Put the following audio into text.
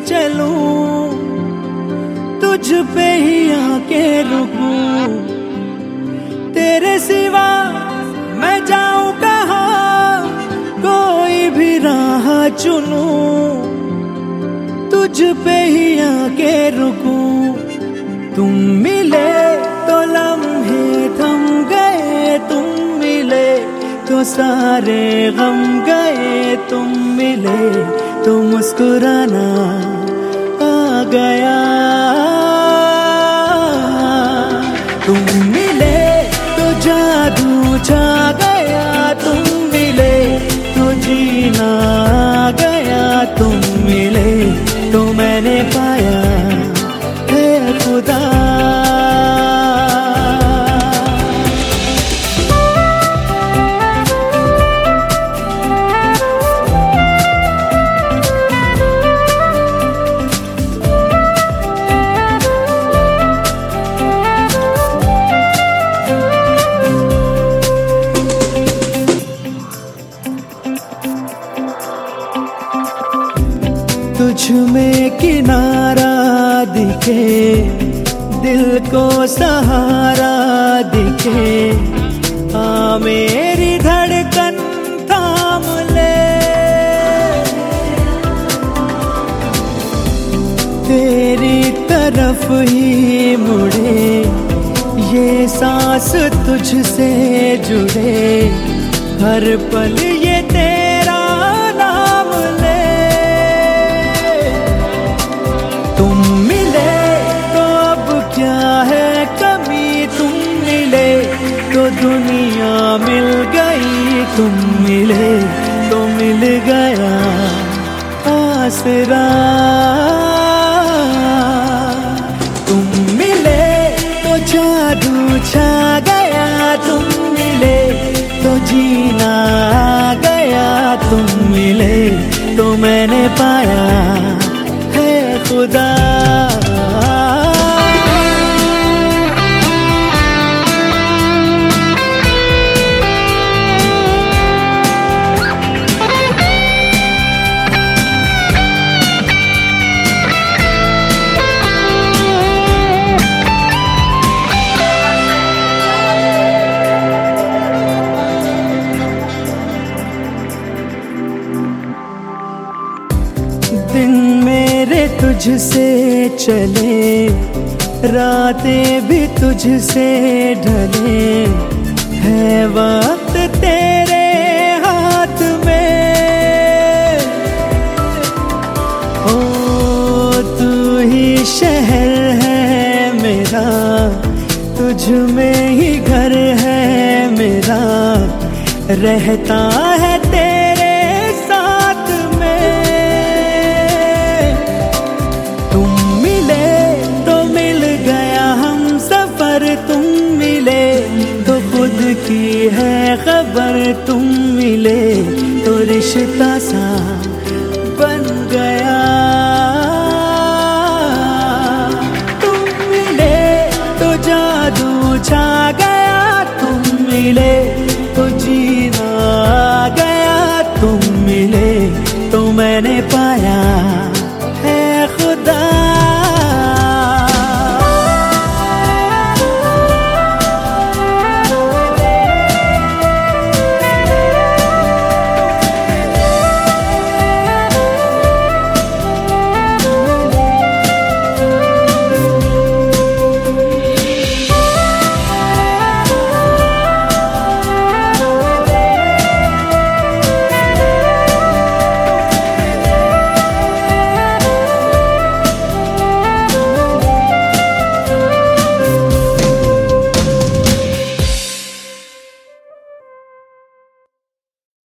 चलूं, तुझ पे ही आके रुकूं। तेरे सिवा मैं जाऊं कहाँ, कोई भी राह चुनूं, तुझ पे ही आके रुकूं। तुम मिले तो लम्हे थम गए, तुम मिले तो सारे गम गए, तुम मिले तो मुस्कुराना आ गया। तुम मिले तो जादू छा गया, तुम मिले तो जीना आ गया, तुम मिले तो मैंने पाया है खुदा। तुझ में किनारा दिखे, दिल को सहारा दिखे, आ मेरी धड़कन थाम ले। तेरी तरफ ही मुड़े, ये सांस तुझसे जुड़े, हर पल ये तेरा नाम ले। तुम मिले तो अब क्या है कमी, तुम मिले तो दुनिया मिल गई, तुम मिले तो मिल गया आसरा। तुम मिले तो जादू छा गया, तुम मिले तो जीना आ गया, तुम मिले तो मैंने पाया है खुदा। दिन मेरे तुझसे चले, रातें भी तुझसे ढले, है वक्त तेरे हाथ में। ओ तू ही शहर है मेरा, तुझ में ही घर है मेरा, रहता है तेरे साथ में। तुम मिले तो मिल गया हम सफर, तुम मिले तो खुद की है खबर, तुम मिले तो रिश्ता सा बन गया। तुम मिले तो जादू छा गया, तुम मिले